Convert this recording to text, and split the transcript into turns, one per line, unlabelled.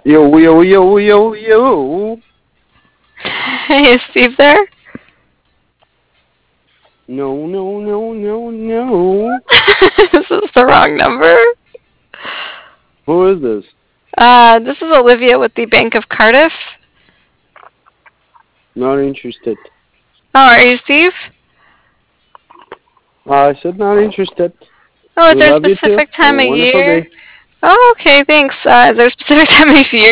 Yo, yo, yo, yo, yo.
Hey, is Steve there?
No, no, no, no, no.
This is the wrong number.
Who is this?
This is Olivia with the Bank of Cardiff.
Not interested.
Oh, are you Steve?
I said not interested.
Oh, is
We
there a
love you too.
specific
Have a
time of
wonderful
year?
day.
Oh, okay, thanks. Is there a specific time of year